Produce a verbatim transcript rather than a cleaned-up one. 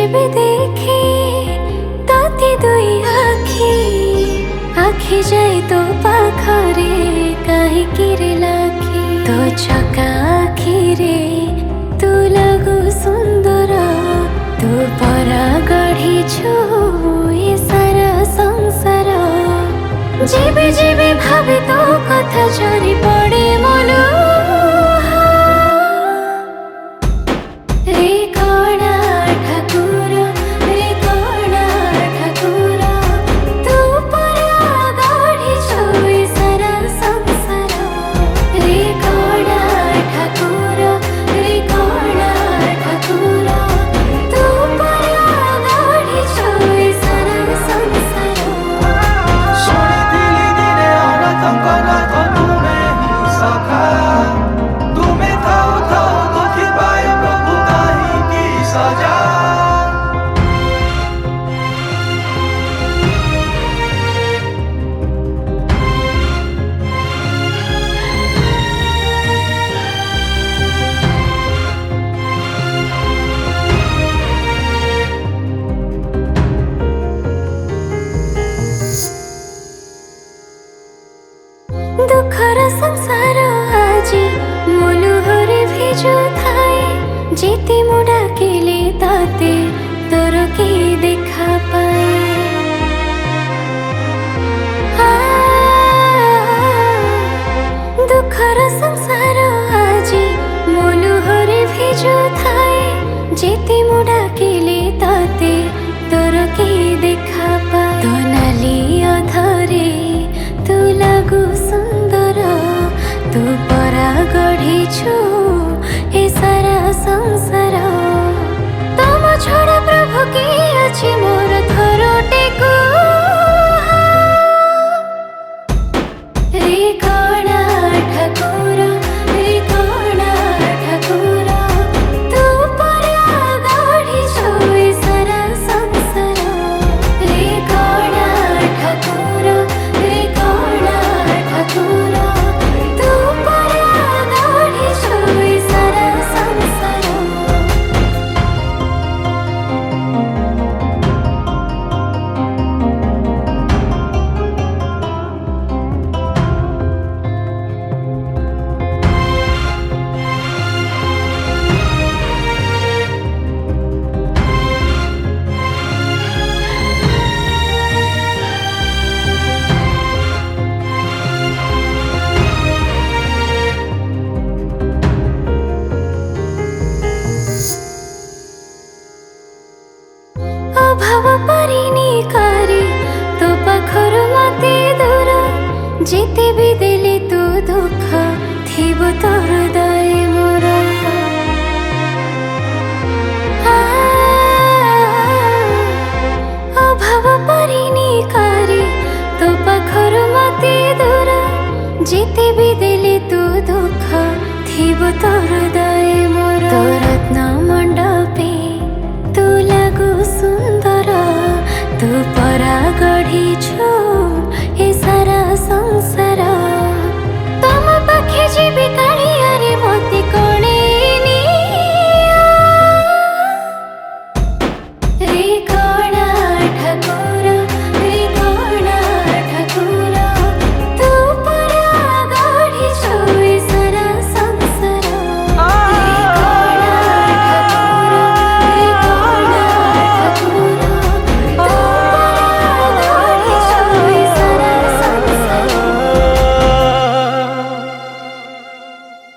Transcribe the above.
जेबे देखे ताते दुई आखी आखी जाए तो पाखरे काहे किरे लाखी तो छका आखिरे तू लगु सुंदर तू परा गढ़ी छु ये सारा संसार जेबे जेबे भावे तो कथा झरी पड़े मोलो दुखर संसार आजी मोलुहरे भेजु थाए जेते मुडा केले ताते तोर के देखा पाए दुखर संसार आजी मोलुहरे भेजु थाए जेते मुडा केले ताते तोर के देखा पाए तो नाली अधरे तू लगु सुंदर तू परा गढ़ी छु ए सारा संसार तम छोड़ा प्रभु के अछि मोर थरोटे को रे कणा ठाकुर रे कणा ठाकुर तू परा गढ़ी छु ए सारा संसार रे कणा ठाकुर रे कणा ठाकुर तू परा गढ़ी छु ए सारा संसार अभाव परिनी करे तो पाखर मते दूर जेते भी देले तू दुख थिबो तोर दय मोर अभाव परिनी करे तो पाखर मते दूर जेते भी देले तू दुख थिबो तोर दय मोर तो रत्न मंडपे तू लगु सुंदर तू परा गढ़ी छु ए सारा संसार तम पाखे जीवी काढ़िया रे मते कोणे रे